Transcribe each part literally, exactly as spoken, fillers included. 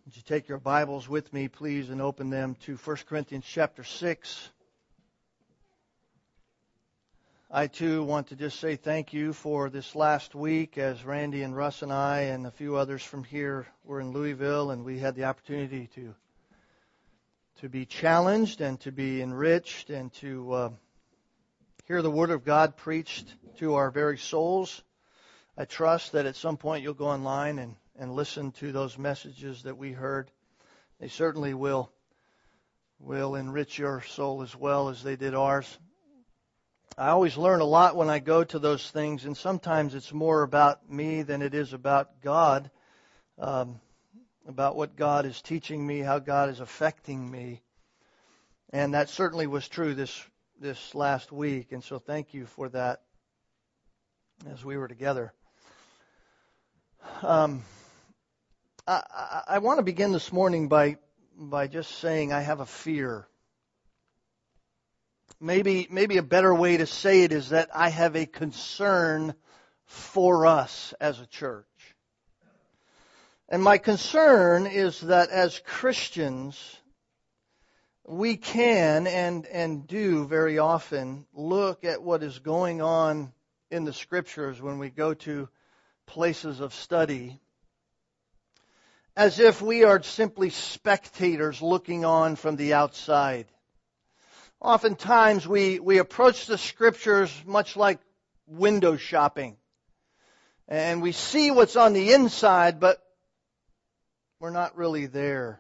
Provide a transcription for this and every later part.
Would you take your Bibles with me, please, and open them to First Corinthians chapter six. I, too, want to just say thank you for this last week as Randy and Russ and I and a few others from here were in Louisville, and we had the opportunity to to be challenged and to be enriched and to uh, hear the Word of God preached to our very souls. I trust that at some point you'll go online and and listen to those messages that we heard. They certainly will will enrich your soul as well as they did ours. I always learn a lot when I go to those things, and sometimes it's more about me than it is about God, um, about what God is teaching me, how God is affecting me. And that certainly was true this this last week, and so thank you for that as we were together. Um, I, I, I want to begin this morning by by just saying I have a fear. Maybe maybe a better way to say it is that I have a concern for us as a church. And my concern is that as Christians, we can and and do very often look at what is going on in the Scriptures when we go to places of study as if we are simply spectators looking on from the outside. Oftentimes we, we approach the Scriptures much like window shopping. And we see what's on the inside, but we're not really there.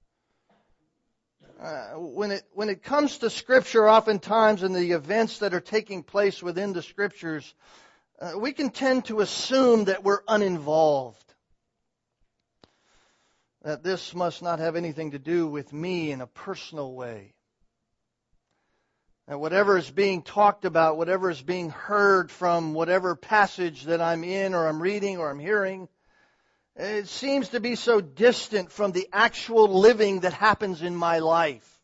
Uh, when it when it comes to Scripture, oftentimes in the events that are taking place within the Scriptures, uh, we can tend to assume that we're uninvolved. That this must not have anything to do with me in a personal way. That whatever is being talked about, whatever is being heard from whatever passage that I'm in or I'm reading or I'm hearing, it seems to be so distant from the actual living that happens in my life.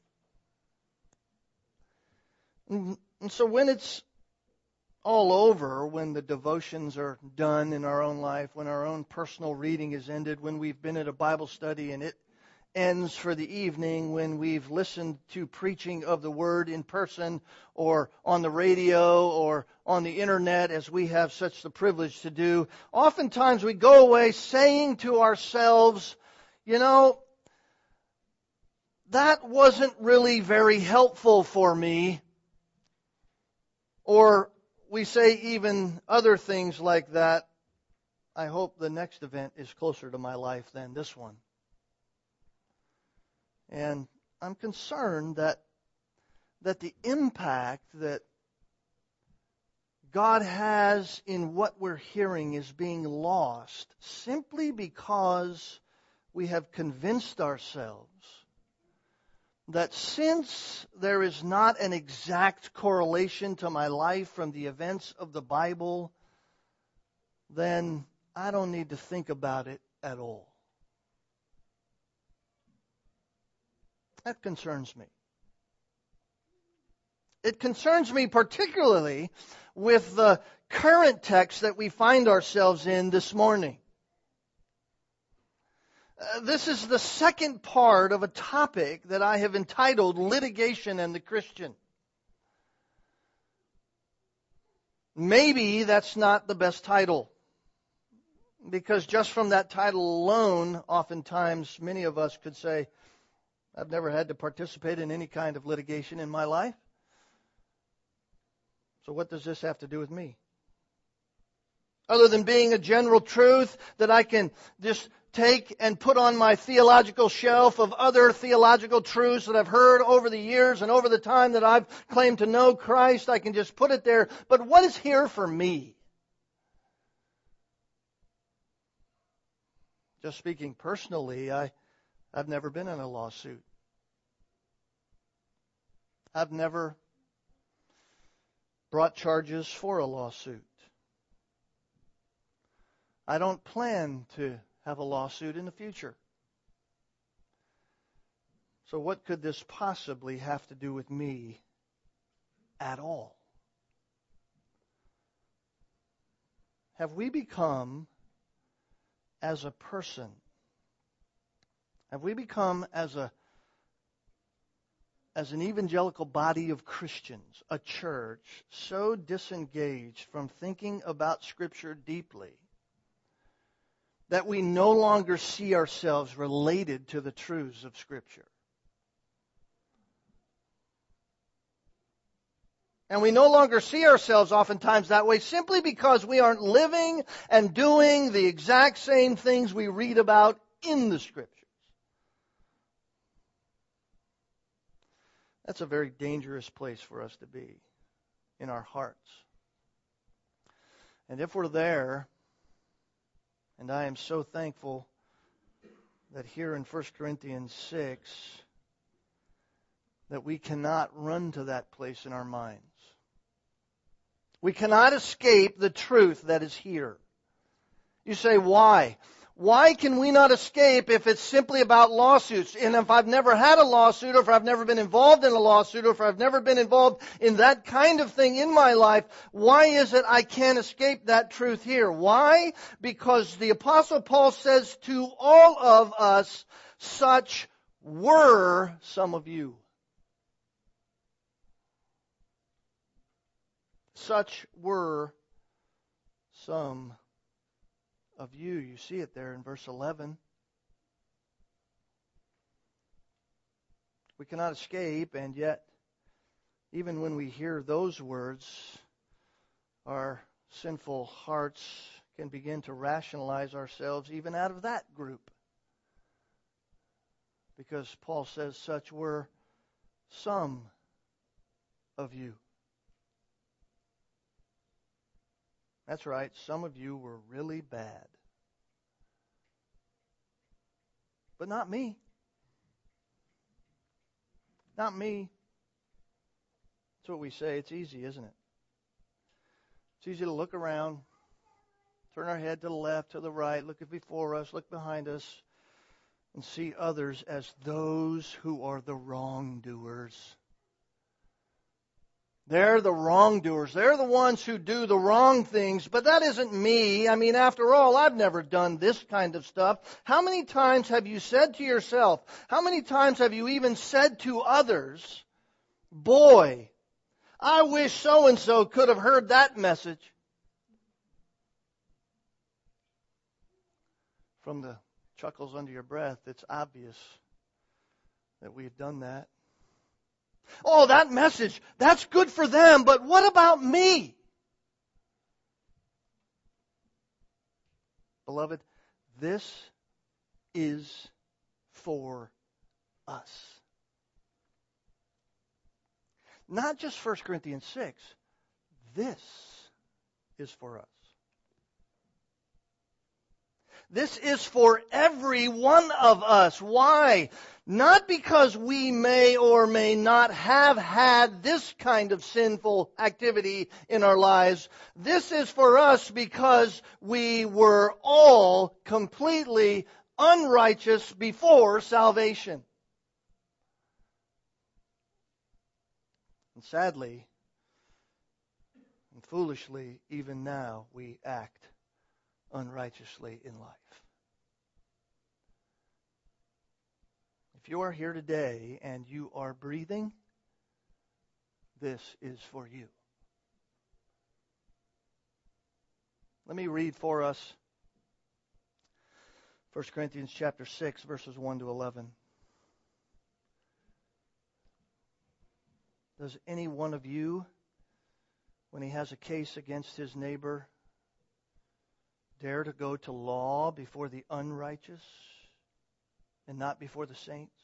And so when it's all over, when the devotions are done in our own life, when our own personal reading is ended, when we've been at a Bible study and it ends for the evening, when we've listened to preaching of the Word in person or on the radio or on the internet, as we have such the privilege to do, oftentimes we go away saying to ourselves, you know, that wasn't really very helpful for me. Or we say even other things like that. I hope the next event is closer to my life than this one. And I'm concerned that that the impact that God has in what we're hearing is being lost simply because we have convinced ourselves that since there is not an exact correlation to my life from the events of the Bible, then I don't need to think about it at all. That concerns me. It concerns me particularly with the current text that we find ourselves in this morning. Uh, this is the second part of a topic that I have entitled Litigation and the Christian. Maybe that's not the best title, because just from that title alone, oftentimes many of us could say, I've never had to participate in any kind of litigation in my life. So what does this have to do with me? Other than being a general truth that I can just take and put on my theological shelf of other theological truths that I've heard over the years and over the time that I've claimed to know Christ, I can just put it there. But what is here for me? Just speaking personally, I, I've never been in a lawsuit. I've never brought charges for a lawsuit. I don't plan to have a lawsuit in the future. So what could this possibly have to do with me at all? Have we become, as a person, Have we become, as a as an evangelical body of Christians, a church, so disengaged from thinking about Scripture deeply that we no longer see ourselves related to the truths of Scripture? And we no longer see ourselves oftentimes that way simply because we aren't living and doing the exact same things we read about in the Scriptures. That's a very dangerous place for us to be, in our hearts. And if we're there, and I am so thankful that here in First Corinthians six, that we cannot run to that place in our minds. We cannot escape the truth that is here. You say, why? Why can we not escape if it's simply about lawsuits? And if I've never had a lawsuit, or if I've never been involved in a lawsuit, or if I've never been involved in that kind of thing in my life, why is it I can't escape that truth here? Why? Because the Apostle Paul says to all of us, such were some of you. Such were some of you. You see it there in verse eleven. We cannot escape, and yet, even when we hear those words, our sinful hearts can begin to rationalize ourselves even out of that group. Because Paul says, such were some of you. That's right, some of you were really bad. But not me. Not me. That's what we say. It's easy, isn't it? It's easy to look around, turn our head to the left, to the right, look before us, look behind us, and see others as those who are the wrongdoers. They're the wrongdoers. They're the ones who do the wrong things, but that isn't me. I mean, after all, I've never done this kind of stuff. How many times have you said to yourself, how many times have you even said to others, boy, I wish so-and-so could have heard that message? From the chuckles under your breath, it's obvious that we've done that. Oh, that message, that's good for them, but what about me? Beloved, this is for us. Not just First Corinthians six. This is for us. This is for every one of us. Why? Not because we may or may not have had this kind of sinful activity in our lives. This is for us because we were all completely unrighteous before salvation. And sadly, and foolishly, even now, we act unrighteously in life. If you are here today and you are breathing, this is for you. Let me read for us First Corinthians chapter six, verses one to eleven. Does any one of you, when he has a case against his neighbor, dare to go to law before the unrighteous and not before the saints?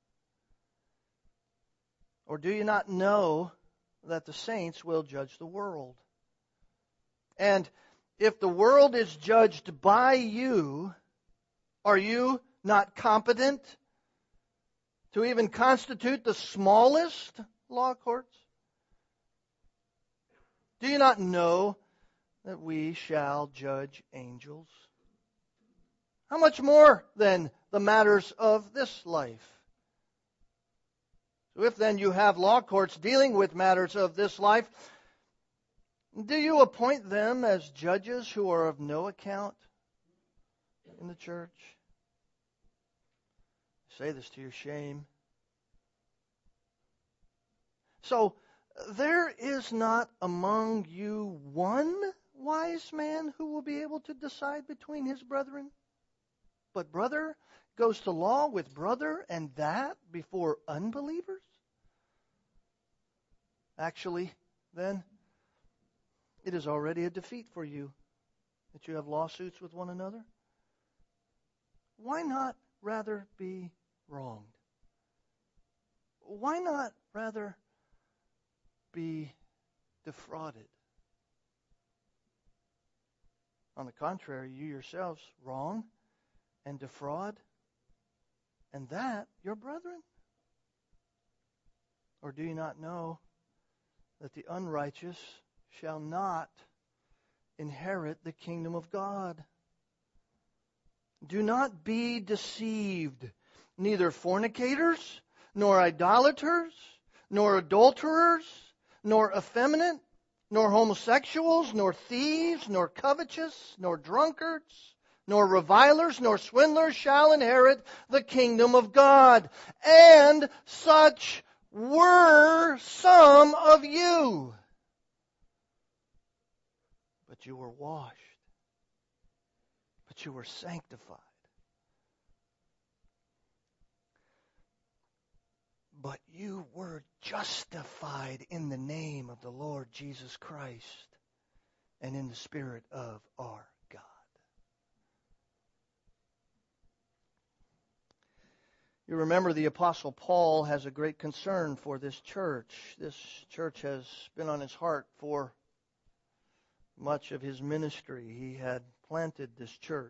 Or do you not know that the saints will judge the world? And if the world is judged by you, are you not competent to even constitute the smallest law courts? Do you not know that we shall judge angels? How much more then the matters of this life? So if then you have law courts dealing with matters of this life, do you appoint them as judges who are of no account in the church? say this to your shame. So, there is not among you one wise man who will be able to decide between his brethren. But brother goes to law with brother, and that before unbelievers? Actually, then, it is already a defeat for you that you have lawsuits with one another. Why not rather be wronged? Why not rather be defrauded? On the contrary, you yourselves wrong and defraud, and that your brethren? Or do you not know that the unrighteous shall not inherit the kingdom of God? Do not be deceived. Neither fornicators, nor idolaters, nor adulterers, nor effeminate, nor homosexuals, nor thieves, nor covetous, nor drunkards, nor revilers, nor swindlers shall inherit the kingdom of God. And such were some of you. But you were washed. But you were sanctified. But you were justified in the name of the Lord Jesus Christ and in the Spirit of our God. You remember the Apostle Paul has a great concern for this church. This church has been on his heart for much of his ministry. He had planted this church.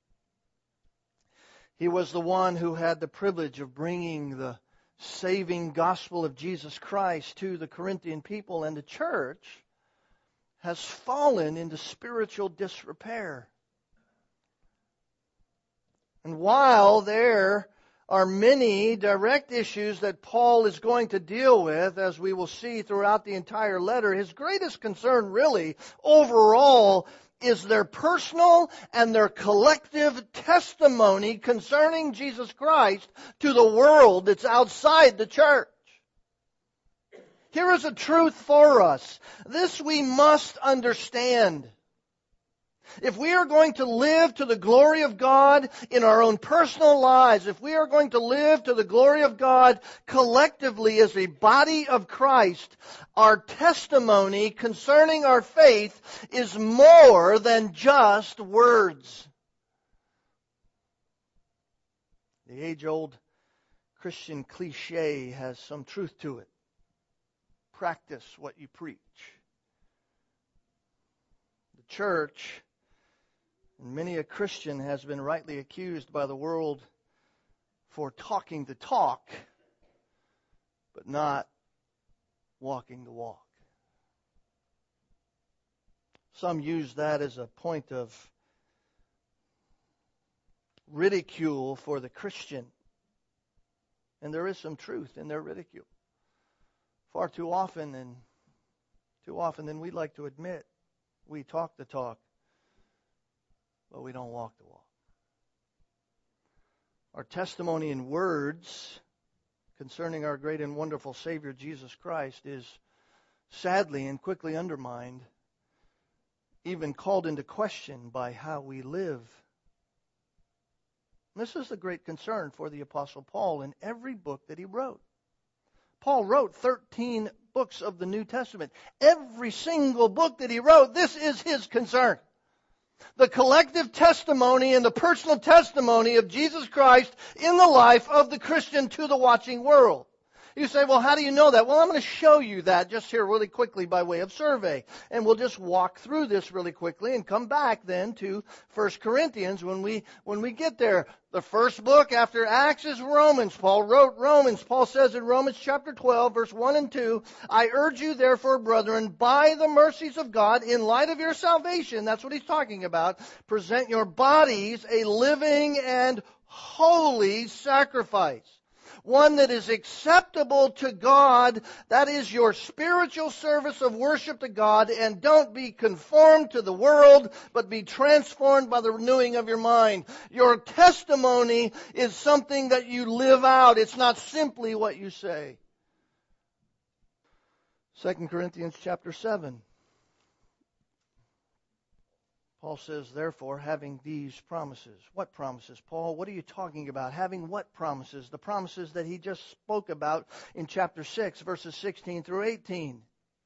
He was the one who had the privilege of bringing the saving gospel of Jesus Christ to the Corinthian people, and the church has fallen into spiritual disrepair. And while there are many direct issues that Paul is going to deal with, as we will see throughout the entire letter, his greatest concern really overall is their personal and their collective testimony concerning Jesus Christ to the world that's outside the church. Here is a truth for us. This we must understand. If we are going to live to the glory of God in our own personal lives, if we are going to live to the glory of God collectively as a body of Christ, our testimony concerning our faith is more than just words. The age-old Christian cliche has some truth to it. Practice what you preach. The church, and many a Christian, has been rightly accused by the world for talking the talk, but not walking the walk. Some use that as a point of ridicule for the Christian. And there is some truth in their ridicule. Far too often, and too often than we'd like to admit, we talk the talk, but we don't walk the walk. Our testimony in words concerning our great and wonderful Savior Jesus Christ is sadly and quickly undermined, even called into question by how we live. This is the great concern for the Apostle Paul in every book that he wrote. Paul wrote thirteen books of the New Testament. Every single book that he wrote, this is his concern. The collective testimony and the personal testimony of Jesus Christ in the life of the Christian to the watching world. You say, well, how do you know that? Well, I'm going to show you that just here really quickly by way of survey. And we'll just walk through this really quickly and come back then to First Corinthians when we when we get there. The first book after Acts is Romans. Paul wrote Romans. Paul says in Romans chapter twelve, verse one and two, I urge you therefore, brethren, by the mercies of God, in light of your salvation, that's what he's talking about, present your bodies a living and holy sacrifice, one that is acceptable to God. That is your spiritual service of worship to God. And don't be conformed to the world, but be transformed by the renewing of your mind. Your testimony is something that you live out. It's not simply what you say. Second Corinthians chapter seven. Paul says, therefore, having these promises. What promises, Paul? What are you talking about? Having what promises? The promises that he just spoke about in chapter six, verses sixteen through eighteen.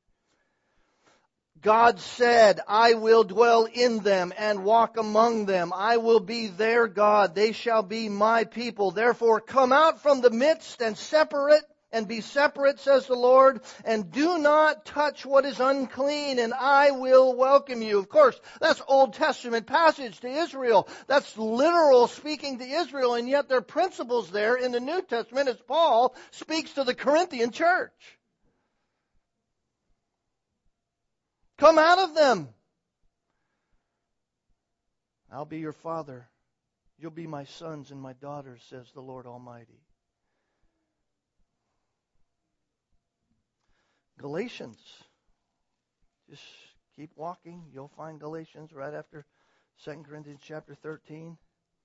God said, I will dwell in them and walk among them. I will be their God. They shall be my people. Therefore, come out from the midst and separate and be separate, says the Lord, and do not touch what is unclean, and I will welcome you. Of course, that's Old Testament passage to Israel. That's literal speaking to Israel, and yet there are principles there in the New Testament as Paul speaks to the Corinthian church. Come out of them. I'll be your father. You'll be my sons and my daughters, says the Lord Almighty. Galatians. Just keep walking. You'll find Galatians right after Second Corinthians chapter thirteen.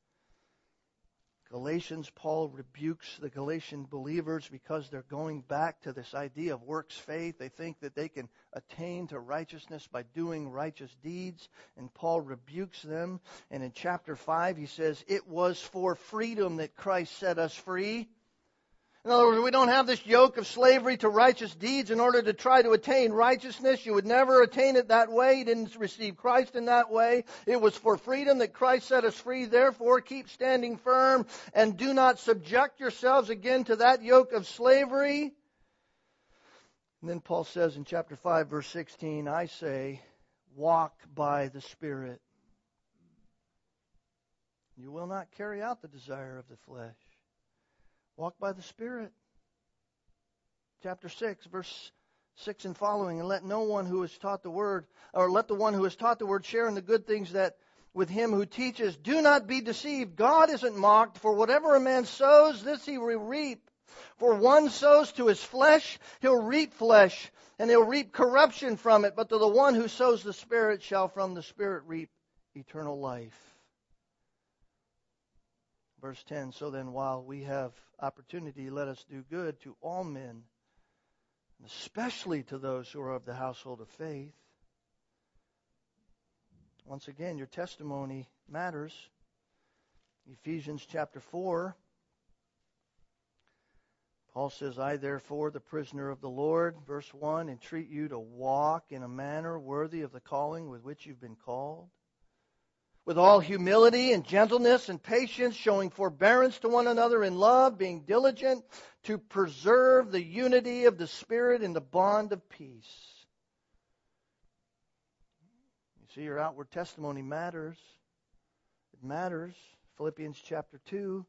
Galatians, Paul rebukes the Galatian believers because they're going back to this idea of works faith. They think that they can attain to righteousness by doing righteous deeds. And Paul rebukes them. And in chapter five, he says, it was for freedom that Christ set us free. In other words, we don't have this yoke of slavery to righteous deeds in order to try to attain righteousness. You would never attain it that way. You didn't receive Christ in that way. It was for freedom that Christ set us free. Therefore, keep standing firm and do not subject yourselves again to that yoke of slavery. And then Paul says in chapter five, verse sixteen, I say, walk by the Spirit. You will not carry out the desire of the flesh. Walk by the Spirit. Chapter six, verse six and following. And let no one who is taught the word, or let the one who is taught the word share in the good things that with him who teaches. Do not be deceived. God isn't mocked. For whatever a man sows, this he will reap. For one sows to his flesh, he'll reap flesh, and he'll reap corruption from it. But to the one who sows the Spirit shall from the Spirit reap eternal life. Verse ten, so then while we have opportunity, let us do good to all men, especially to those who are of the household of faith. Once again, your testimony matters. Ephesians chapter four, Paul says, I therefore, the prisoner of the Lord, verse one, entreat you to walk in a manner worthy of the calling with which you've been called, with all humility and gentleness and patience, showing forbearance to one another in love, being diligent to preserve the unity of the Spirit in the bond of peace. You see, your outward testimony matters. It matters. Philippians chapter two.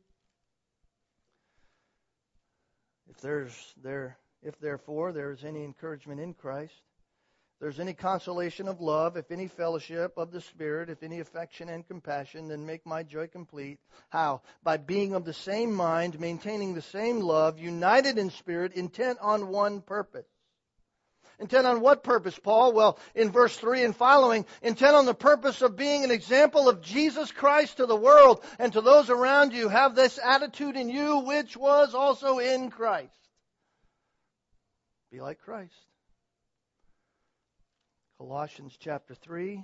If there's there, if therefore there is any encouragement in Christ, there's any consolation of love, if any fellowship of the Spirit, if any affection and compassion, then make my joy complete. How? By being of the same mind, maintaining the same love, united in spirit, intent on one purpose. Intent on what purpose, Paul? Well, in verse three and following, intent on the purpose of being an example of Jesus Christ to the world and to those around you. Have this attitude in you, which was also in Christ. Be like Christ. Colossians chapter three.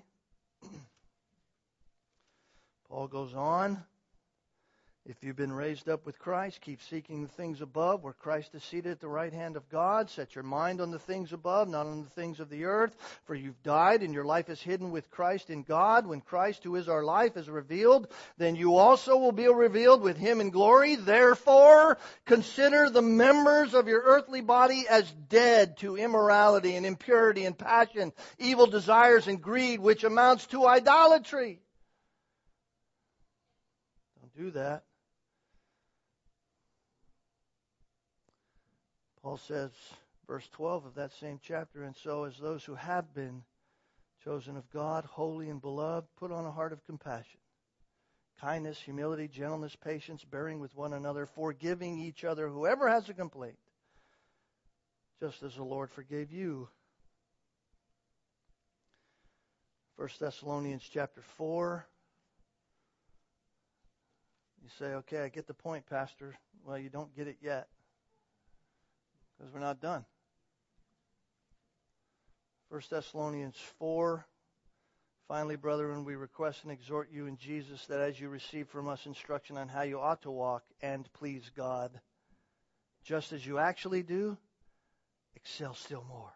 Paul goes on. If you've been raised up with Christ, keep seeking the things above, where Christ is seated at the right hand of God. Set your mind on the things above, not on the things of the earth. For you've died, and your life is hidden with Christ in God. When Christ, who is our life, is revealed, then you also will be revealed with Him in glory. Therefore, consider the members of your earthly body as dead to immorality and impurity and passion, evil desires and greed, which amounts to idolatry. Don't do that. Paul says, verse twelve of that same chapter, and so as those who have been chosen of God, holy and beloved, put on a heart of compassion, kindness, humility, gentleness, patience, bearing with one another, forgiving each other, whoever has a complaint, just as the Lord forgave you. First Thessalonians chapter four. You say, okay, I get the point, Pastor. Well, you don't get it yet, because we're not done. First Thessalonians four. Finally, brethren, we request and exhort you in Jesus that as you receive from us instruction on how you ought to walk and please God, just as you actually do, excel still more.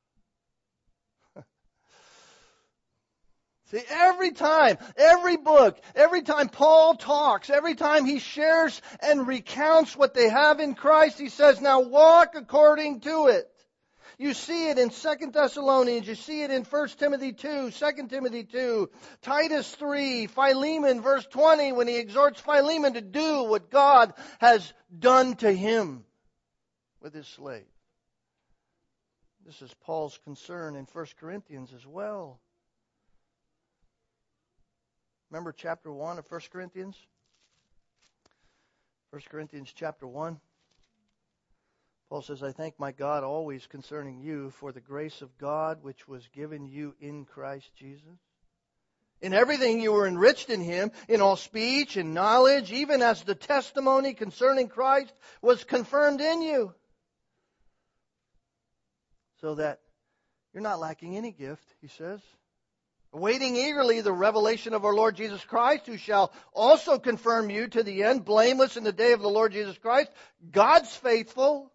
See, every time, every book, every time Paul talks, every time he shares and recounts what they have in Christ, he says, now walk according to it. You see it in Second Thessalonians, you see it in First Timothy two, Second Timothy two, Titus three, Philemon, verse twenty, when he exhorts Philemon to do what God has done to him with his slave. This is Paul's concern in First Corinthians as well. Remember chapter one of First Corinthians? First Corinthians chapter one. Paul says, I thank my God always concerning you for the grace of God which was given you in Christ Jesus. In everything you were enriched in Him, in all speech and knowledge, even as the testimony concerning Christ was confirmed in you. So that you're not lacking any gift, he says. Awaiting eagerly the revelation of our Lord Jesus Christ, who shall also confirm you to the end, blameless in the day of the Lord Jesus Christ. God's faithful.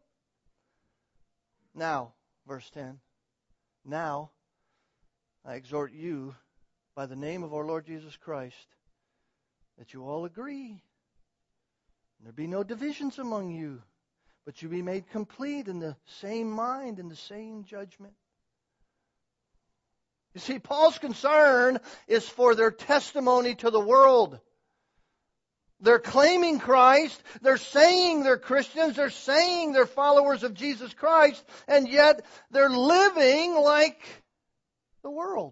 Now, verse ten, now I exhort you by the name of our Lord Jesus Christ that you all agree. And there be no divisions among you, but you be made complete in the same mind and the same judgment. You see, Paul's concern is for their testimony to the world. They're claiming Christ, they're saying they're Christians, they're saying they're followers of Jesus Christ, and yet they're living like the world.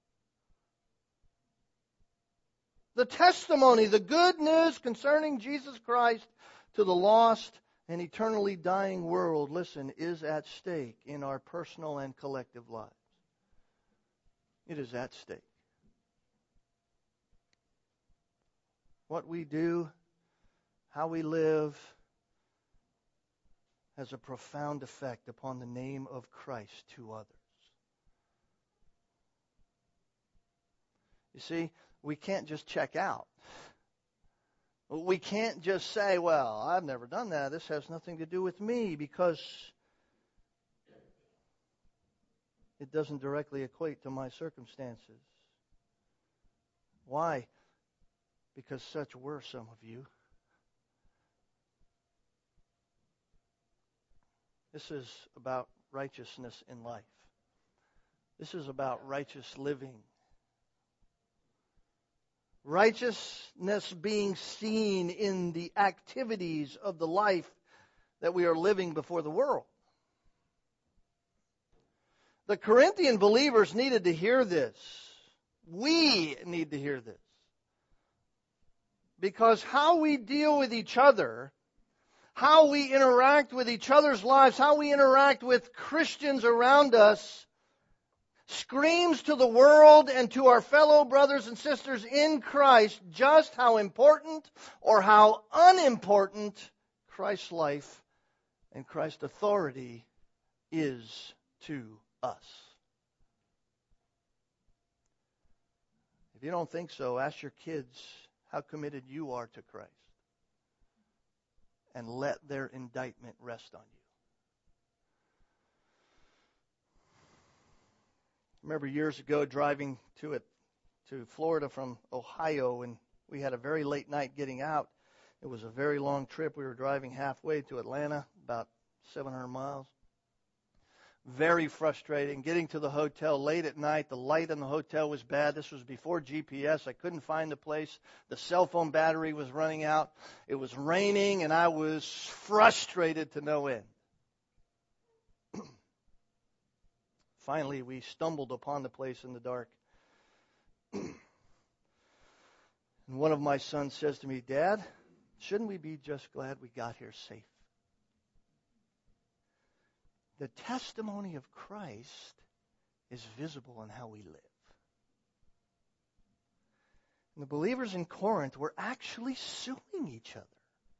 The testimony, the good news concerning Jesus Christ to the lost and eternally dying world, listen, is at stake in our personal and collective lives. It is at stake. What we do, how we live, has a profound effect upon the name of Christ to others. You see, we can't just check out. We can't just say, well, I've never done that. This has nothing to do with me, because it doesn't directly equate to my circumstances. Why? Because such were some of you. This is about righteousness in life. This is about righteous living. Righteousness being seen in the activities of the life that we are living before the world. The Corinthian believers needed to hear this. We need to hear this. Because how we deal with each other, how we interact with each other's lives, how we interact with Christians around us, screams to the world and to our fellow brothers and sisters in Christ just how important or how unimportant Christ's life and Christ's authority is to us. If you don't think so, ask your kids how committed you are to Christ, and let their indictment rest on you. I remember years ago driving to it to Florida from Ohio, and we had a very late night getting out. It was a very long trip. We were driving halfway to Atlanta, about seven hundred miles. Very frustrating. Getting to the hotel late at night. The light in the hotel was bad. This was before G P S. I couldn't find the place. The cell phone battery was running out. It was raining, and I was frustrated to no end. Finally, we stumbled upon the place in the dark. And one of my sons says to me, Dad, shouldn't we be just glad we got here safe? The testimony of Christ is visible in how we live. And the believers in Corinth were actually suing each other.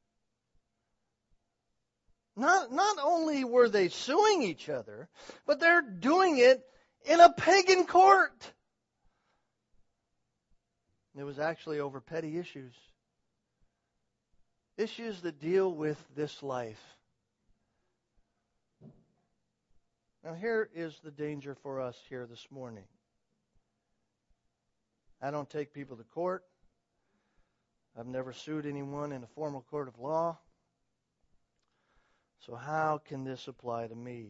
Not, not only were they suing each other, but they're doing it in a pagan court. It was actually over petty issues. Issues that deal with this life. Now here is the danger for us here this morning. I don't take people to court. I've never sued anyone in a formal court of law. So how can this apply to me?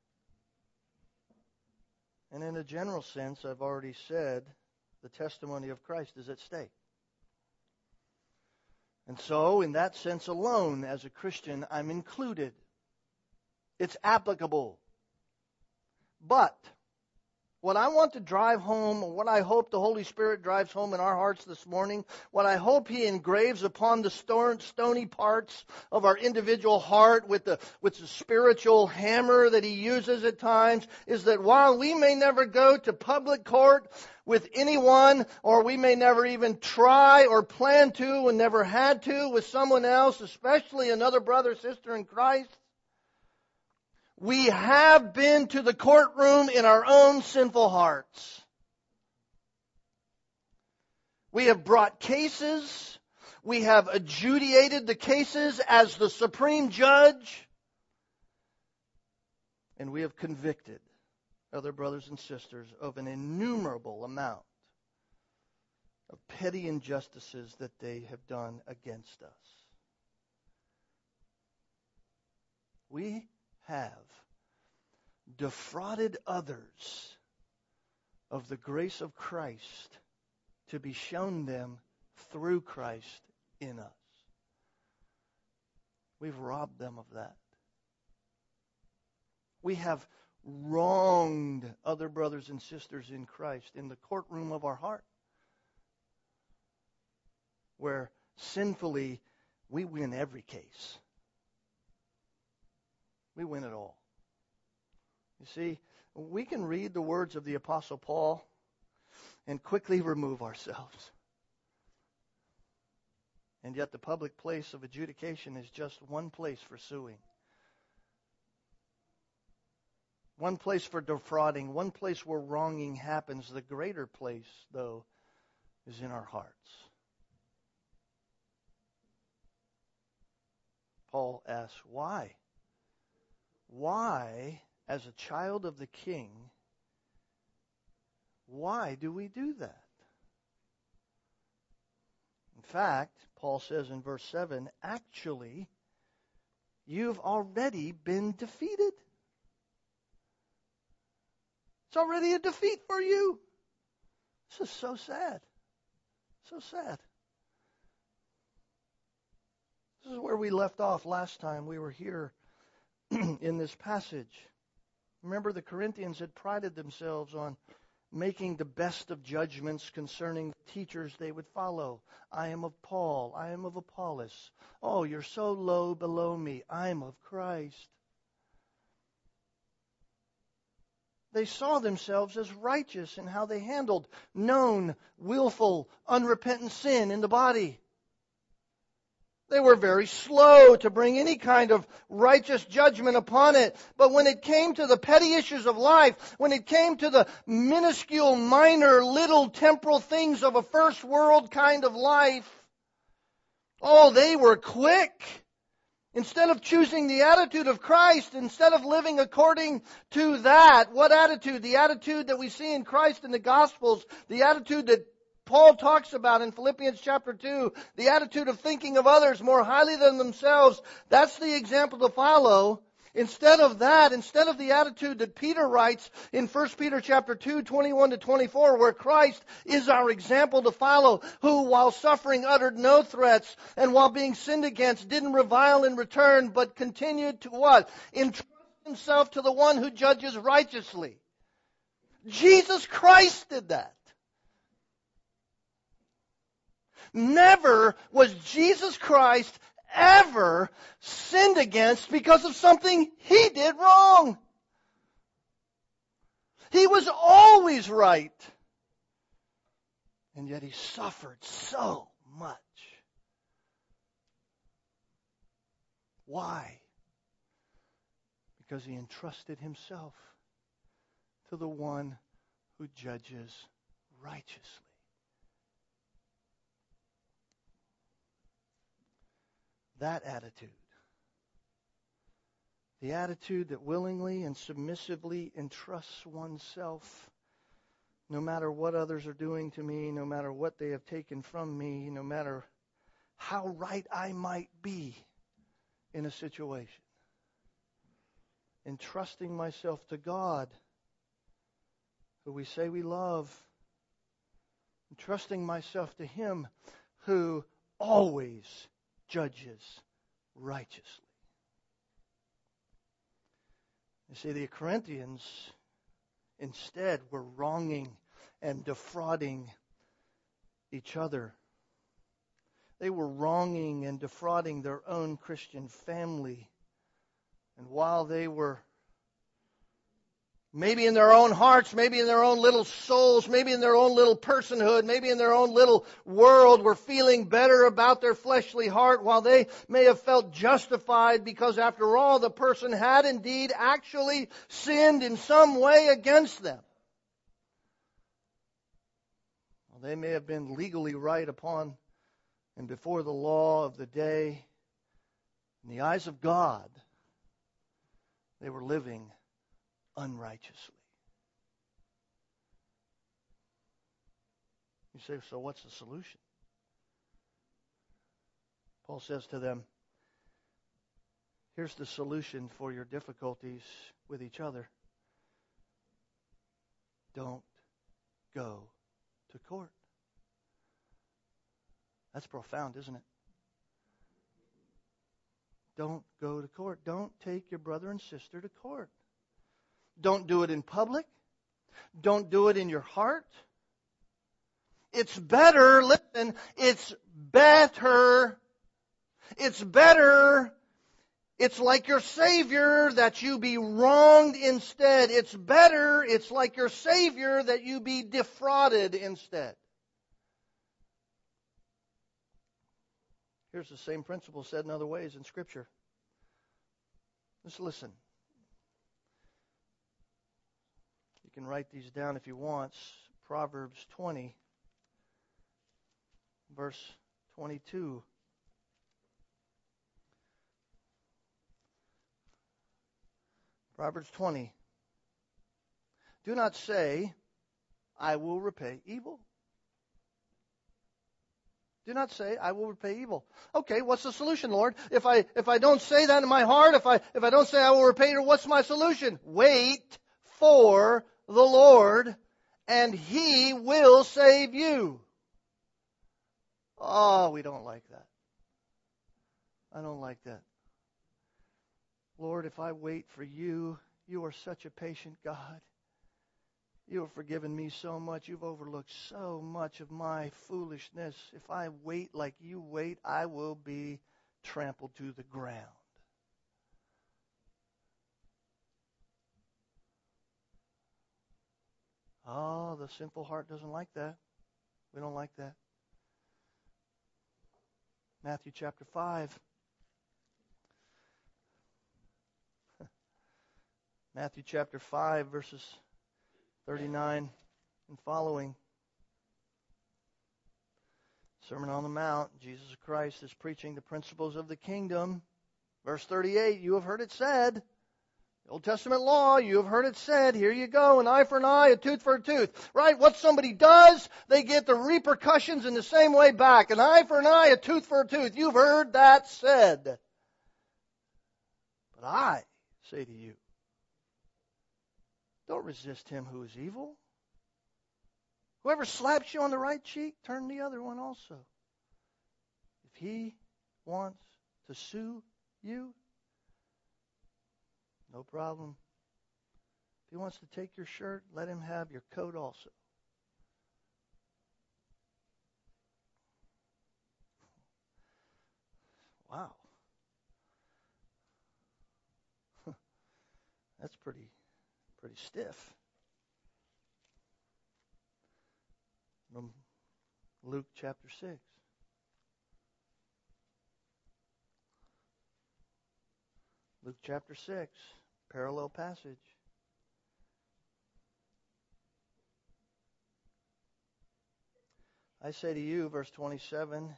And in a general sense, I've already said, the testimony of Christ is at stake. And so, in that sense alone, as a Christian, I'm included. It's applicable. But what I want to drive home, or what I hope the Holy Spirit drives home in our hearts this morning, what I hope He engraves upon the stony parts of our individual heart with the, with the spiritual hammer that He uses at times, is that while we may never go to public court with anyone, or we may never even try or plan to and never had to with someone else, especially another brother or sister in Christ, we have been to the courtroom in our own sinful hearts. We have brought cases. We have adjudicated the cases as the supreme judge. And we have convicted other brothers and sisters of an innumerable amount of petty injustices that they have done against us. We have defrauded others of the grace of Christ to be shown them through Christ in us. We've robbed them of that. We have wronged other brothers and sisters in Christ in the courtroom of our heart, where sinfully we win every case. We win it all. You see, we can read the words of the Apostle Paul and quickly remove ourselves. And yet the public place of adjudication is just one place for suing. One place for defrauding. One place where wronging happens. The greater place, though, is in our hearts. Paul asks, why? Why, as a child of the King, why do we do that? In fact, Paul says in verse seven, actually, you've already been defeated. It's already a defeat for you. This is so sad. So sad. This is where we left off last time we were here in this passage. Remember, the Corinthians had prided themselves on making the best of judgments concerning the teachers they would follow. I am of Paul. I am of Apollos. Oh, you're so low below me. I am of Christ. They saw themselves as righteous in how they handled known, willful, unrepentant sin in the body. They were very slow to bring any kind of righteous judgment upon it. But when it came to the petty issues of life, when it came to the minuscule, minor, little temporal things of a first world kind of life, oh, they were quick. Instead of choosing the attitude of Christ, instead of living according to that, what attitude? The attitude that we see in Christ in the Gospels, the attitude that Paul talks about in Philippians chapter two, the attitude of thinking of others more highly than themselves. That's the example to follow. Instead of that, instead of the attitude that Peter writes in First Peter chapter two, twenty-one to twenty-four, where Christ is our example to follow, who while suffering uttered no threats, and while being sinned against didn't revile in return, but continued to what? Entrust himself to the one who judges righteously. Jesus Christ did that. Never was Jesus Christ ever sinned against because of something He did wrong. He was always right. And yet He suffered so much. Why? Because He entrusted Himself to the one who judges righteously. That attitude, the attitude that willingly and submissively entrusts oneself, no matter what others are doing to me, no matter what they have taken from me, no matter how right I might be in a situation. Entrusting myself to God, who we say we love. Entrusting myself to Him who always judges righteously. You see, the Corinthians instead were wronging and defrauding each other. They were wronging and defrauding their own Christian family. And while they were maybe in their own hearts, maybe in their own little souls, maybe in their own little personhood, maybe in their own little world, were feeling better about their fleshly heart, while they may have felt justified because after all the person had indeed actually sinned in some way against them. Well, they may have been legally right upon and before the law of the day. In the eyes of God, they were living unrighteously. You say, so what's the solution? Paul says to them, here's the solution for your difficulties with each other. Don't go to court. That's profound, isn't it? Don't go to court. Don't take your brother and sister to court. Don't do it in public. Don't do it in your heart. It's better, listen, it's better. It's better. It's like your Savior that you be wronged instead. It's better, it's like your Savior that you be defrauded instead. Here's the same principle said in other ways in Scripture. Just listen. You can write these down if you want. Proverbs twenty, verse twenty-two. Proverbs twenty. Do not say, I will repay evil. Do not say, I will repay evil. Okay, what's the solution, Lord? If I if I don't say that in my heart, if I if I don't say I will repay evil, what's my solution? Wait for the Lord, and He will save you. Oh, we don't like that. I don't like that. Lord, if I wait for you, you are such a patient God. You have forgiven me so much. You've overlooked so much of my foolishness. If I wait like you wait, I will be trampled to the ground. Oh, the sinful heart doesn't like that. We don't like that. Matthew chapter five. Matthew chapter five, verses thirty-nine and following. Sermon on the Mount. Jesus Christ is preaching the principles of the kingdom. Verse thirty-eight, you have heard it said, the Old Testament law, you have heard it said, here you go, an eye for an eye, a tooth for a tooth. Right? What somebody does, they get the repercussions in the same way back. An eye for an eye, a tooth for a tooth. You've heard that said. But I say to you, don't resist him who is evil. Whoever slaps you on the right cheek, turn the other one also. If he wants to sue you, no problem. If he wants to take your shirt, let him have your coat also. Wow. That's pretty, pretty stiff. From Luke chapter six. Luke chapter six, parallel passage. I say to you, verse twenty-seven,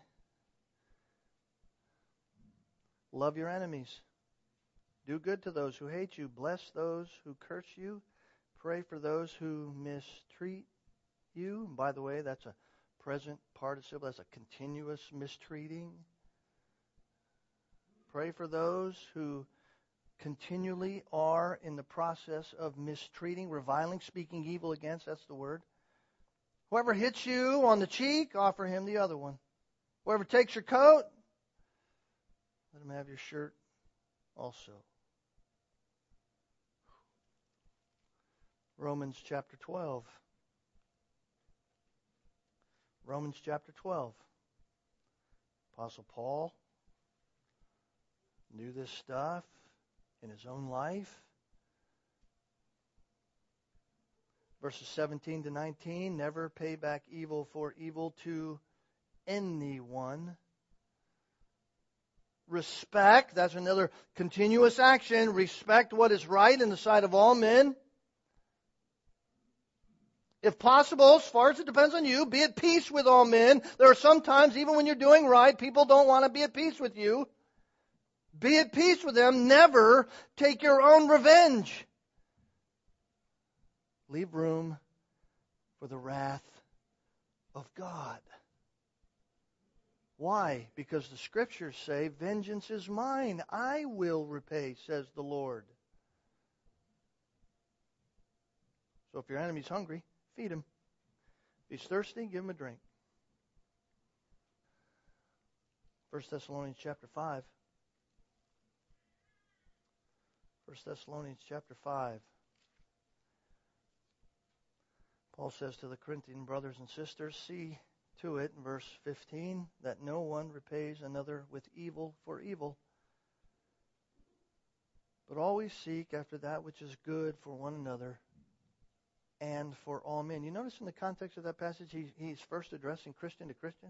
love your enemies. Do good to those who hate you. Bless those who curse you. Pray for those who mistreat you. And by the way, that's a present participle. That's a continuous mistreating. Pray for those who continually are in the process of mistreating, reviling, speaking evil against. That's the word. Whoever hits you on the cheek, offer him the other one. Whoever takes your coat, let him have your shirt also. Romans chapter twelve. Romans chapter twelve. Apostle Paul knew this stuff in his own life. Verses seventeen to nineteen, never pay back evil for evil to anyone. Respect, that's another continuous action. Respect what is right in the sight of all men. If possible, as far as it depends on you, be at peace with all men. There are some times, even when you're doing right, people don't want to be at peace with you. Be at peace with them. Never take your own revenge. Leave room for the wrath of God. Why? Because the Scriptures say, vengeance is mine. I will repay, says the Lord. So if your enemy's hungry, feed him. If he's thirsty, give him a drink. First Thessalonians chapter five. First Thessalonians chapter five. Paul says to the Corinthian brothers and sisters, see to it, in verse fifteen, that no one repays another with evil for evil, but always seek after that which is good for one another and for all men. You notice in the context of that passage, he, he's first addressing Christian to Christian.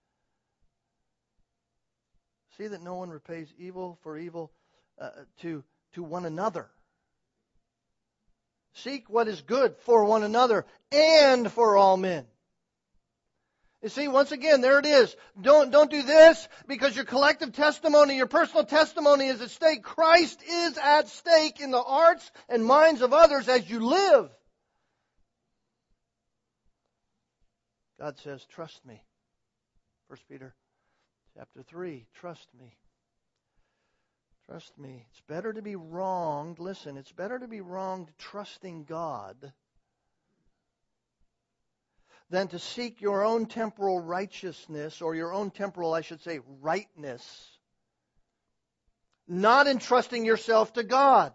See that no one repays evil for evil uh, to, to one another. Seek what is good for one another and for all men. You see, once again, there it is. Don't, don't do this because your collective testimony, your personal testimony is at stake. Christ is at stake in the hearts and minds of others as you live. God says, trust me. First Peter chapter three, trust me. Trust me. It's better to be wronged. Listen, it's better to be wronged trusting God than to seek your own temporal righteousness, or your own temporal, I should say, rightness, not entrusting yourself to God.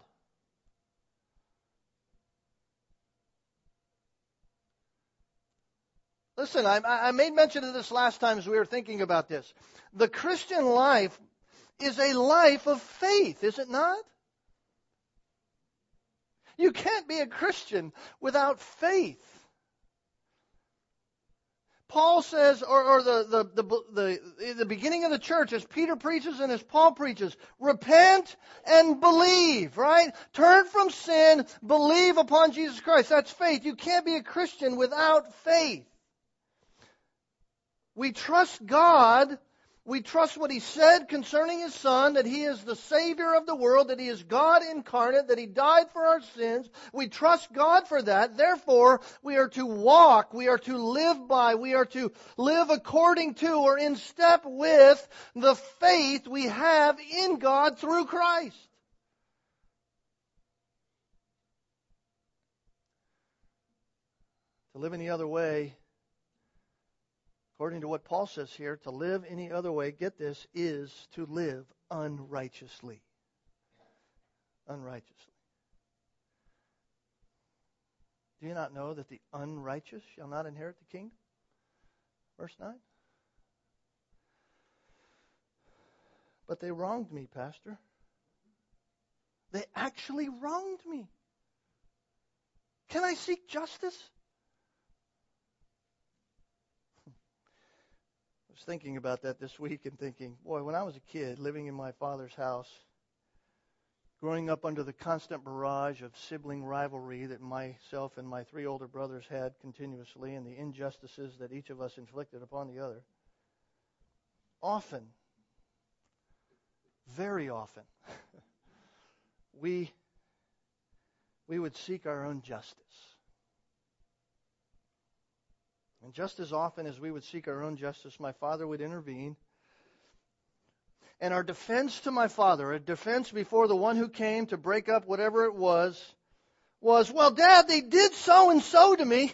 Listen, I, I made mention of this last time as we were thinking about this. The Christian life is a life of faith, is it not? You can't be a Christian without faith. Paul says, or, or the, the, the, the, the beginning of the church, as Peter preaches and as Paul preaches, repent and believe, right? Turn from sin, believe upon Jesus Christ. That's faith. You can't be a Christian without faith. We trust God. We trust what He said concerning His Son, that He is the Savior of the world, that He is God incarnate, that He died for our sins. We trust God for that. Therefore, we are to walk, we are to live by, we are to live according to or in step with the faith we have in God through Christ. To live any other way, according to what Paul says here, to live any other way, get this, is to live unrighteously. Unrighteously. Do you not know that the unrighteous shall not inherit the kingdom? Verse nine. But they wronged me, Pastor. They actually wronged me. Can I seek justice? I was thinking about that this week and thinking, boy, when I was a kid living in my father's house, growing up under the constant barrage of sibling rivalry that myself and my three older brothers had continuously and the injustices that each of us inflicted upon the other, often, very often, we, we would seek our own justice. And just as often as we would seek our own justice, my father would intervene. And our defense to my father, a defense before the one who came to break up whatever it was, was, well, Dad, they did so and so to me.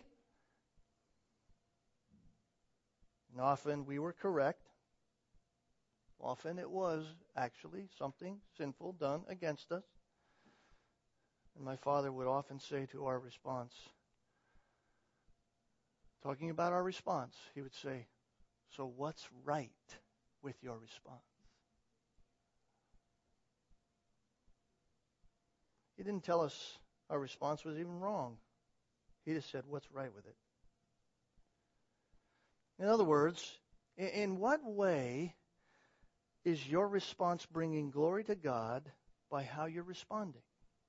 And often we were correct. Often it was actually something sinful done against us. And my father would often say to our response, talking about our response, he would say, so what's right with your response? He didn't tell us our response was even wrong. He just said, what's right with it? In other words, in what way is your response bringing glory to God by how you're responding?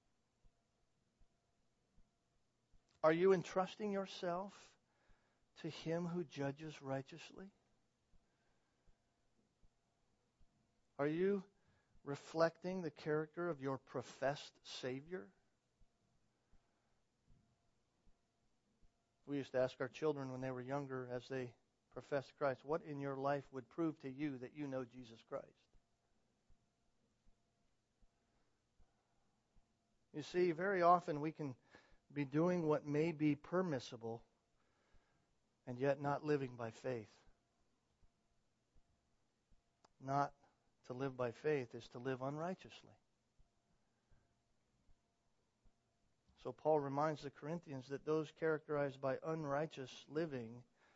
Are you entrusting yourself to Him who judges righteously? Are you reflecting the character of your professed Savior? We used to ask our children when they were younger as they professed Christ, what in your life would prove to you that you know Jesus Christ? You see, very often we can be doing what may be permissible and yet not living by faith. Not to live by faith is to live unrighteously. So Paul reminds the Corinthians that those characterized by unrighteous living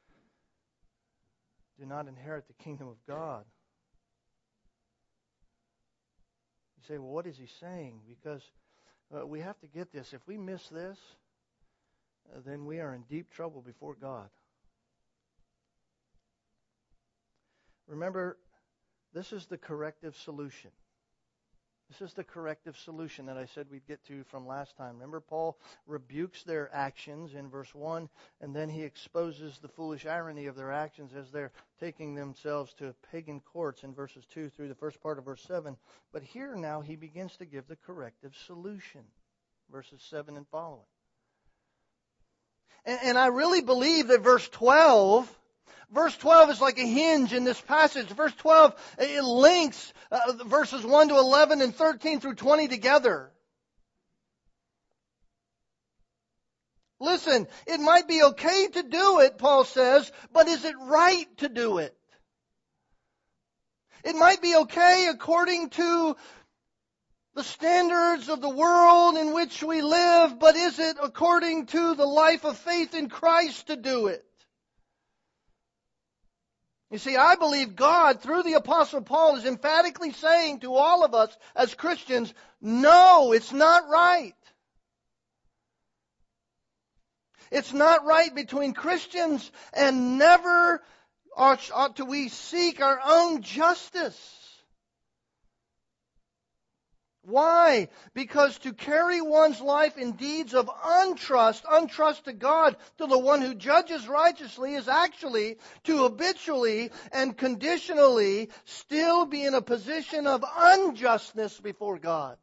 do not inherit the kingdom of God. You say, well, what is he saying? Because uh, we have to get this. If we miss this, uh, then we are in deep trouble before God. Remember, this is the corrective solution. This is the corrective solution that I said we'd get to from last time. Remember, Paul rebukes their actions in verse one, and then he exposes the foolish irony of their actions as they're taking themselves to pagan courts in verses two through the first part of verse seven. But here now he begins to give the corrective solution, verses seven and following. And, and I really believe that verse twelve... Verse twelve is like a hinge in this passage. Verse twelve, it links uh, verses one to eleven and thirteen through twenty together. Listen, it might be okay to do it, Paul says, but is it right to do it? It might be okay according to the standards of the world in which we live, but is it according to the life of faith in Christ to do it? You see, I believe God, through the Apostle Paul, is emphatically saying to all of us as Christians, no, it's not right. It's not right between Christians, and never ought, ought to we seek our own justice. Why? Because to carry one's life in deeds of untrust, untrust to God, to the one who judges righteously, is actually to habitually and conditionally still be in a position of unjustness before God.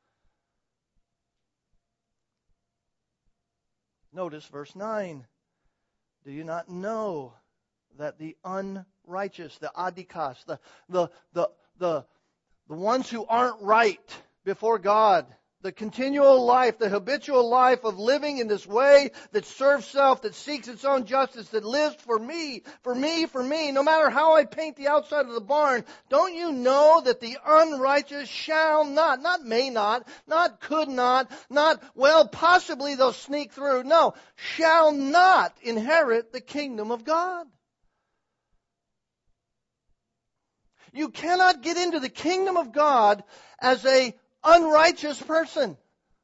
Notice verse nine. Do you not know that the unrighteous, the adikas, the, the, the, the, the ones who aren't right before God, the continual life, the habitual life of living in this way that serves self, that seeks its own justice, that lives for me, for me, for me, no matter how I paint the outside of the barn, don't you know that the unrighteous shall not, not may not, not could not, not, well, possibly they'll sneak through, no, shall not inherit the kingdom of God? You cannot get into the kingdom of God as a unrighteous person.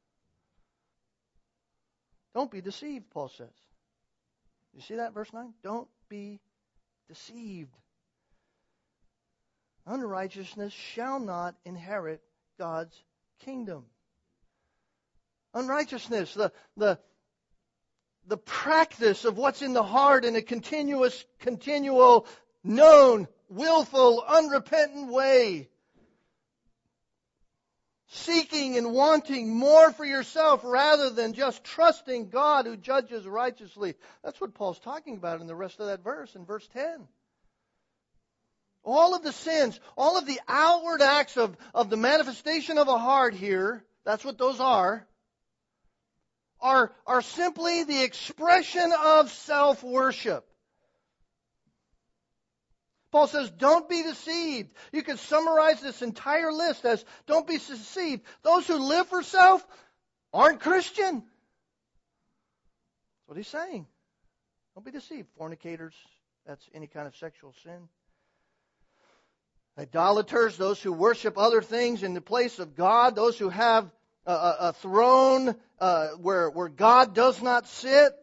Don't be deceived, Paul says. You see that, verse nine? Don't be deceived. Unrighteousness shall not inherit God's kingdom. Unrighteousness, the, the, the practice of what's in the heart in a continuous, continual, known, willful, unrepentant way. Seeking and wanting more for yourself rather than just trusting God who judges righteously. That's what Paul's talking about in the rest of that verse, in verse ten. All of the sins, all of the outward acts of, of the manifestation of a heart here, that's what those are, are, are simply the expression of self-worship. Paul says, don't be deceived. You can summarize this entire list as, don't be deceived. Those who live for self aren't Christian. That's what he's saying. Don't be deceived. Fornicators, that's any kind of sexual sin. Idolaters, those who worship other things in the place of God. Those who have a, a, a throne uh, where, where God does not sit.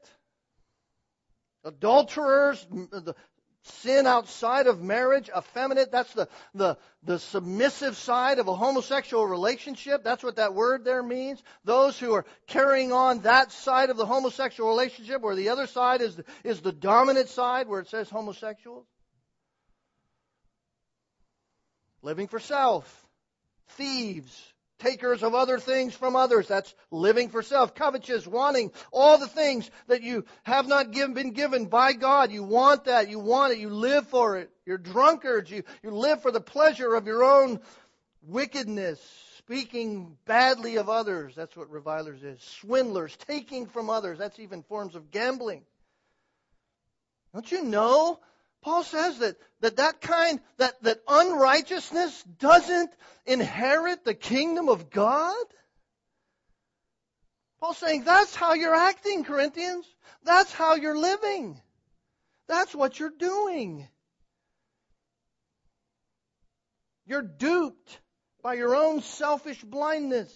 Adulterers, the sin outside of marriage, effeminate, that's the, the, the submissive side of a homosexual relationship. That's what that word there means. Those who are carrying on that side of the homosexual relationship, where the other side is the, is the dominant side, where it says homosexuals. Living for self. Thieves. Takers of other things from others. That's living for self. Covetous, wanting all the things that you have not given, been given by God. You want that. You want it. You live for it. You're drunkards. You, you live for the pleasure of your own wickedness. Speaking badly of others. That's what revilers is. Swindlers. Taking from others. That's even forms of gambling. Don't you know? Paul says that that, that kind, that, that unrighteousness doesn't inherit the kingdom of God. Paul's saying that's how you're acting, Corinthians. That's how you're living. That's what you're doing. You're duped by your own selfish blindness.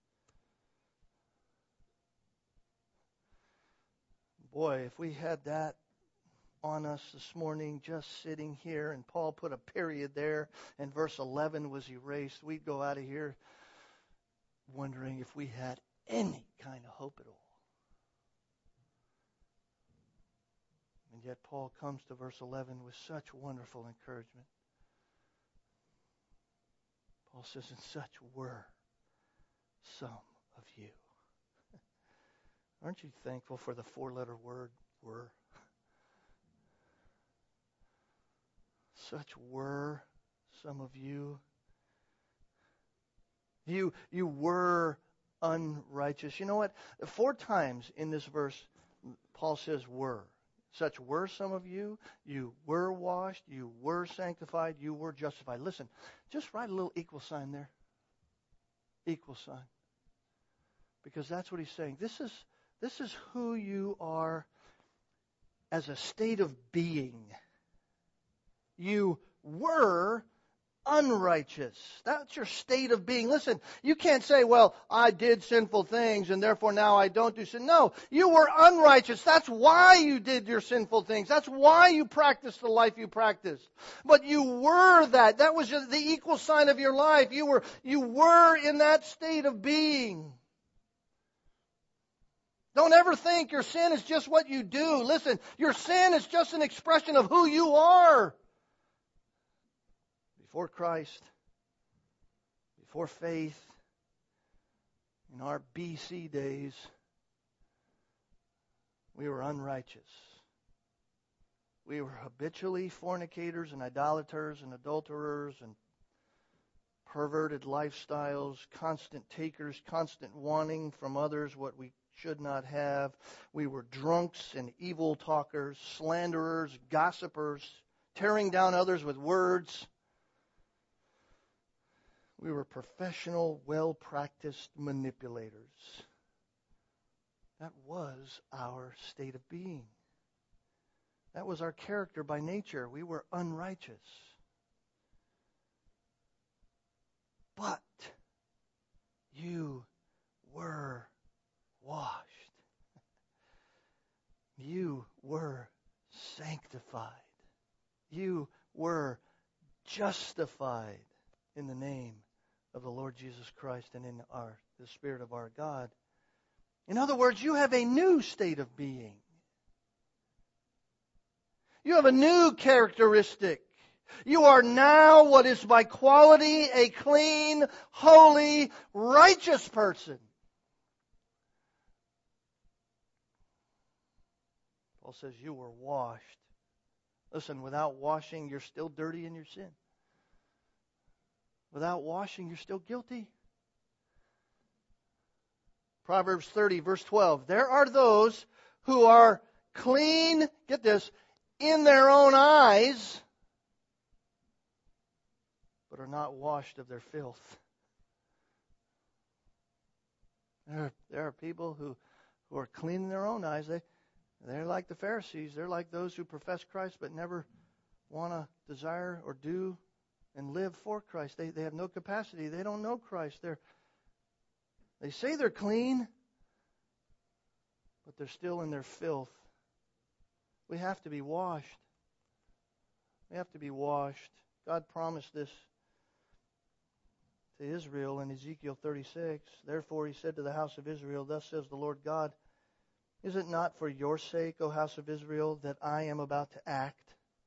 Boy, if we had that on us this morning, just sitting here, and Paul put a period there, and verse eleven was erased, we'd go out of here wondering if we had any kind of hope at all. And yet Paul comes to verse eleven with such wonderful encouragement. Paul says, and such were some of you. Aren't you thankful for the four-letter word, were? Such were some of you. You, you were unrighteous. You know what? Four times in this verse, Paul says were. Such were some of you. You were washed. You were sanctified. You were justified. Listen, just write a little equal sign there. Equal sign. Because that's what he's saying. This is, this is who you are as a state of being. You were unrighteous. That's your state of being. Listen, you can't say, well, I did sinful things and therefore now I don't do sin. No, you were unrighteous. That's why you did your sinful things. That's why you practiced the life you practiced. But you were that. That was just the equal sign of your life. You were, you were in that state of being. Don't ever think your sin is just what you do. Listen, your sin is just an expression of who you are. Before Christ, before faith, in our B C days, we were unrighteous. We were habitually fornicators and idolaters and adulterers and perverted lifestyles, constant takers, constant wanting from others what we should not have. We were drunks and evil talkers, slanderers, gossipers, tearing down others with words. We were professional, well-practiced manipulators. That was our state of being. That was our character by nature. We were unrighteous. but you were washed. You were sanctified. You were justified in the name of the Lord Jesus Christ and in our the Spirit of our God. In other words, you have a new state of being. You have a new characteristic. You are now what is by quality a clean, holy, righteous person. Paul says you were washed. Listen, without washing, you're still dirty in your sin. Without washing, you're still guilty. Proverbs thirty, verse twelve. There are those who are clean, get this, in their own eyes, but are not washed of their filth. There, there are people who, who are clean in their own eyes. They, they're like the Pharisees. They're like those who profess Christ but never want to desire or do and live for Christ. They, they have no capacity. They don't know Christ. They're, they say they're clean, but they're still in their filth. We have to be washed. We have to be washed. God promised this to Israel in Ezekiel thirty-six. Therefore he said to the house of Israel, thus says the Lord God, is it not for your sake, O house of Israel, that I am about to act?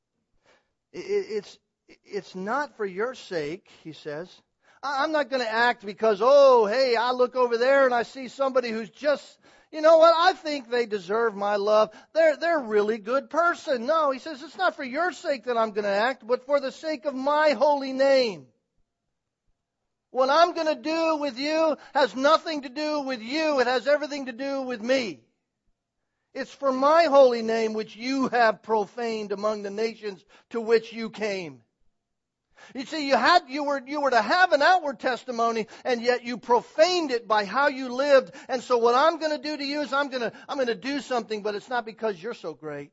It's, it's not for your sake, he says. I'm not going to act because, oh, hey, I look over there and I see somebody who's just, you know what, I think they deserve my love. They're, they're a really good person. No, he says, it's not for your sake that I'm going to act, but for the sake of my holy name. What I'm going to do with you has nothing to do with you. It has everything to do with me. It's for my holy name which you have profaned among the nations to which you came. You see, you had you were you were to have an outward testimony, and yet you profaned it by how you lived. And so what I'm going to do to you is I'm going to I'm going to do something, but it's not because you're so great.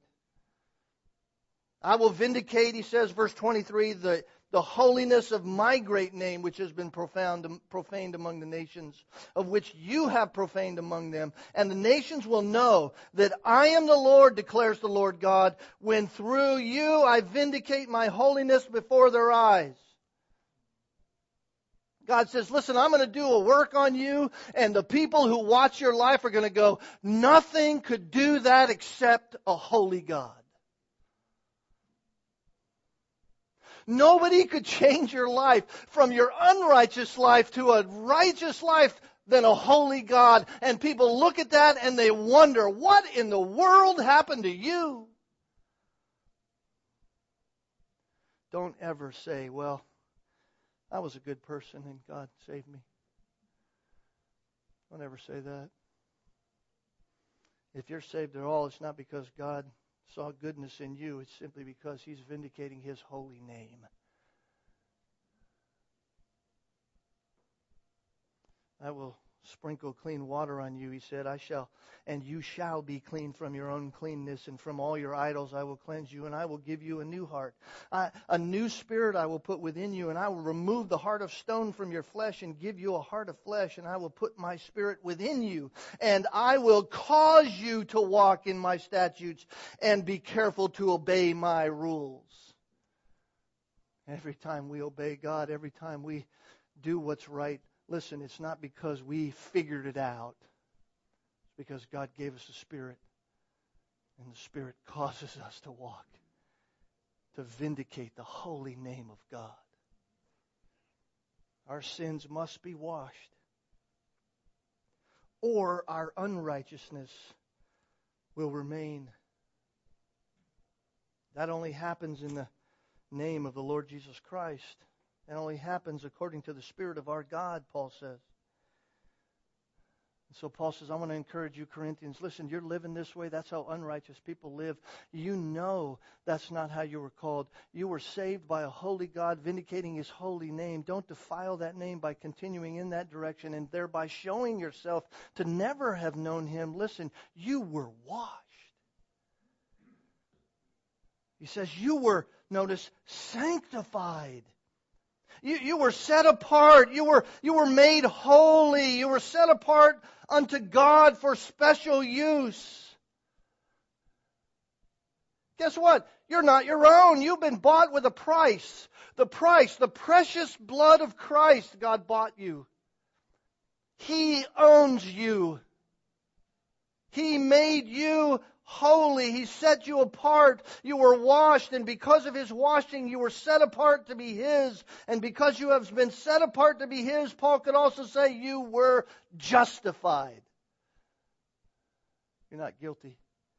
I will vindicate, he says, verse twenty-three, the, the holiness of my great name, which has been profound, profaned among the nations, of which you have profaned among them. And the nations will know that I am the Lord, declares the Lord God, when through you I vindicate my holiness before their eyes. God says, listen, I'm going to do a work on you, and the people who watch your life are going to go, nothing could do that except a holy God. Nobody could change your life from your unrighteous life to a righteous life than a holy God. And people look at that and they wonder, what in the world happened to you? Don't ever say, well, I was a good person and God saved me. Don't ever say that. If you're saved at all, it's not because God saw goodness in you. It's simply because He's vindicating His holy name. I will sprinkle clean water on you, he said. I shall, and you shall be clean from your own cleanness, and from all your idols I will cleanse you, and I will give you a new heart. I, a new spirit I will put within you, and I will remove the heart of stone from your flesh and give you a heart of flesh, and I will put my spirit within you, and I will cause you to walk in my statutes and be careful to obey my rules. Every time we obey God, every time we do what's right, listen, it's not because we figured it out. It's because God gave us a Spirit. And the Spirit causes us to walk, to vindicate the holy name of God. Our sins must be washed, or our unrighteousness will remain. That only happens in the name of the Lord Jesus Christ. It only happens according to the Spirit of our God, Paul says. And so Paul says, I want to encourage you, Corinthians, listen, you're living this way. That's how unrighteous people live. You know that's not how you were called. You were saved by a holy God, vindicating His holy name. Don't defile that name by continuing in that direction and thereby showing yourself to never have known Him. Listen, you were washed. He says you were, notice, sanctified. You, you were set apart. You were, you were made holy. You were set apart unto God for special use. Guess what? You're not your own. You've been bought with a price. The price, the precious blood of Christ, God bought you. He owns you. He made you holy. He set you apart. You were washed, and because of His washing, you were set apart to be His. And because you have been set apart to be His, Paul could also say you were justified. You're not guilty.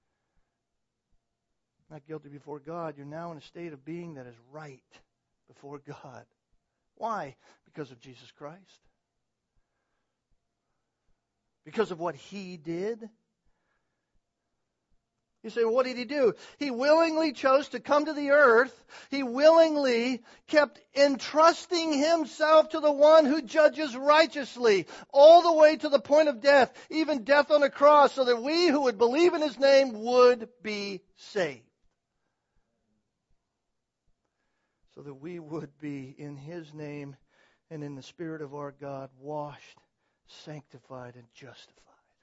Not guilty before God. You're now in a state of being that is right before God. Why? Because of Jesus Christ. Because of what He did. You say, well, what did He do? He willingly chose to come to the earth. He willingly kept entrusting Himself to the one who judges righteously, all the way to the point of death, even death on a cross, so that we who would believe in His name would be saved. So that we would be in His name and in the Spirit of our God washed, sanctified, and justified.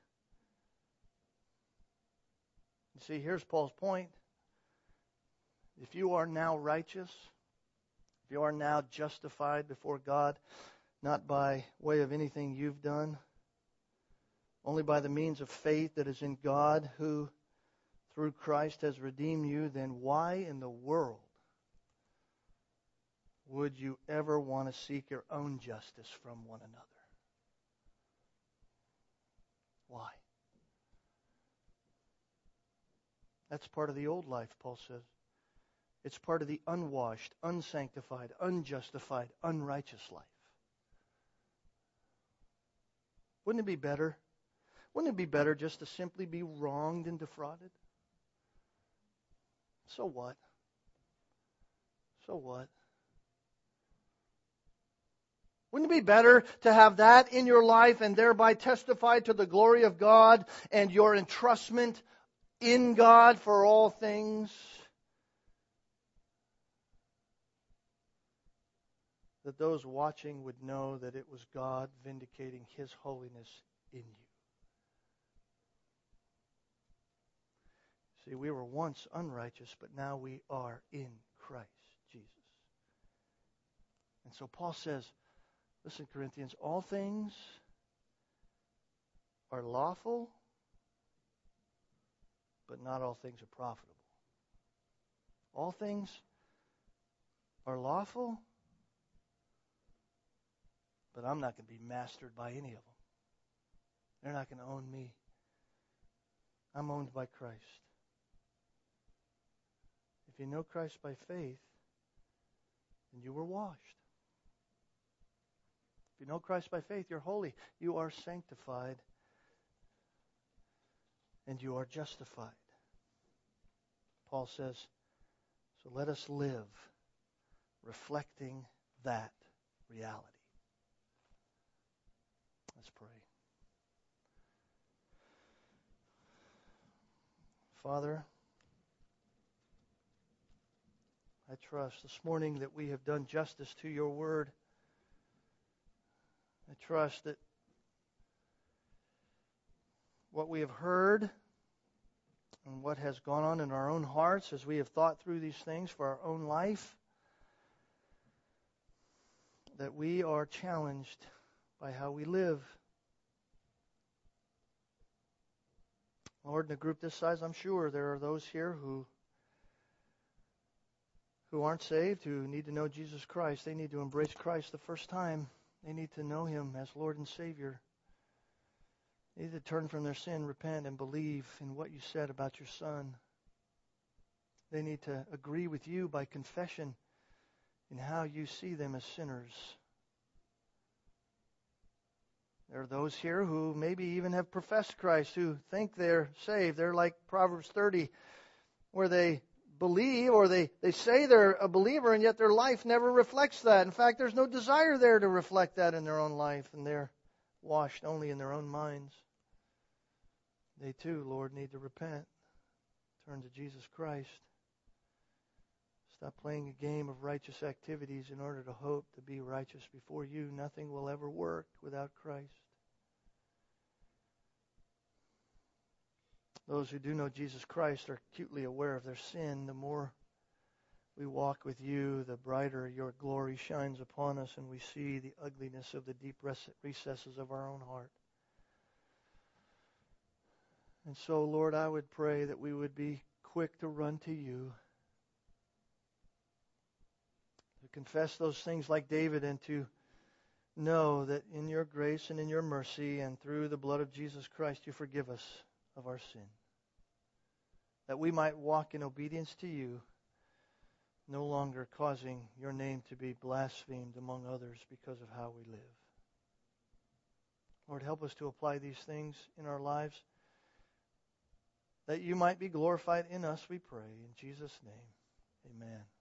You see, here's Paul's point. If you are now righteous, if you are now justified before God, not by way of anything you've done, only by the means of faith that is in God who, through Christ, has redeemed you, then why in the world would you ever want to seek your own justice from one another? Why? That's part of the old life, Paul says. It's part of the unwashed, unsanctified, unjustified, unrighteous life. Wouldn't it be better? Wouldn't it be better just to simply be wronged and defrauded? So what? So what? Wouldn't it be better to have that in your life and thereby testify to the glory of God and your entrustment in God for all things? That those watching would know that it was God vindicating His holiness in you. See, we were once unrighteous, but now we are in Christ Jesus. And so Paul says, listen, Corinthians, all things are lawful, but not all things are profitable. All things are lawful, but I'm not going to be mastered by any of them. They're not going to own me. I'm owned by Christ. If you know Christ by faith, then you were washed. If you know Christ by faith, you're holy. You are sanctified. And you are justified. Paul says, so let us live reflecting that reality. Let's pray. Father, I trust this morning that we have done justice to your word. I trust that what we have heard and what has gone on in our own hearts as we have thought through these things for our own life, that we are challenged by how we live. Lord, in a group this size, I'm sure there are those here who who aren't saved, who need to know Jesus Christ. They need to embrace Christ the first time. They need to know Him as Lord and Savior. They need to turn from their sin, repent, and believe in what you said about your Son. They need to agree with you by confession in how you see them as sinners. There are those here who maybe even have professed Christ, who think they're saved. They're like Proverbs thirty, where they believe or they, they say they're a believer, and yet their life never reflects that. In fact, there's no desire there to reflect that in their own life, and they're washed only in their own minds. They too, Lord, need to repent, turn to Jesus Christ, Stop playing a game of righteous activities in order to hope to be righteous before you. Nothing will ever work without Christ. Those who do know Jesus Christ are acutely aware of their sin. The more we walk with you, the brighter your glory shines upon us, and we see the ugliness of the deep recesses of our own heart. And so, Lord, I would pray that we would be quick to run to you, to confess those things like David, and to know that in your grace and in your mercy and through the blood of Jesus Christ, you forgive us of our sin. That we might walk in obedience to you, no longer causing your name to be blasphemed among others because of how we live. Lord, help us to apply these things in our lives, that you might be glorified in us, we pray. In Jesus' name, amen.